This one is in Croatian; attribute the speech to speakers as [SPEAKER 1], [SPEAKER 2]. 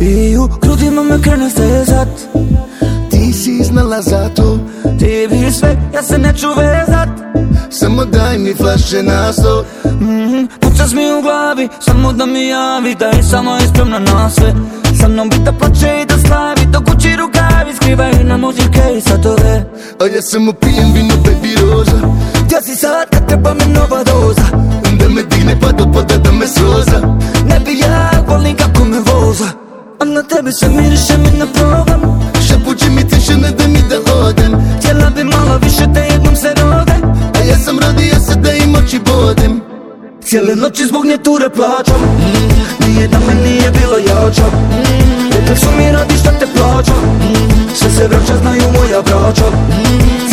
[SPEAKER 1] I u grudima me krene stezat.
[SPEAKER 2] Ti si znala za to.
[SPEAKER 1] Ti bi sve, ja se neću vezat.
[SPEAKER 2] Samo daj mi flaše na sto.
[SPEAKER 1] Pucas mi u glavi, samo da mi javi da je samo ispremna na sve. Sa mnom bi da plače i da slavi, dok kući rukavi skrivaju nam uzirke i satove.
[SPEAKER 2] A ja samo pijem vino, baby roza.
[SPEAKER 1] Gdje si sad kad treba mi nova doza?
[SPEAKER 2] Da me digne pa do poda da me sroza.
[SPEAKER 1] Ne bi ja, volim kako me voza. A na tebi se miriše mi ne probam.
[SPEAKER 2] Šapuće mi tiše, ne da mi da odem.
[SPEAKER 1] Htjela bi malo više da jednom se rode.
[SPEAKER 2] A ja sam rodio se da im oči bodem.
[SPEAKER 1] Cijele noći zbog nje ture plaćam. Nijedna me nije bilo jača. Rekli su mi radi šta te plaća. Sve se vraća, znaju moja braća.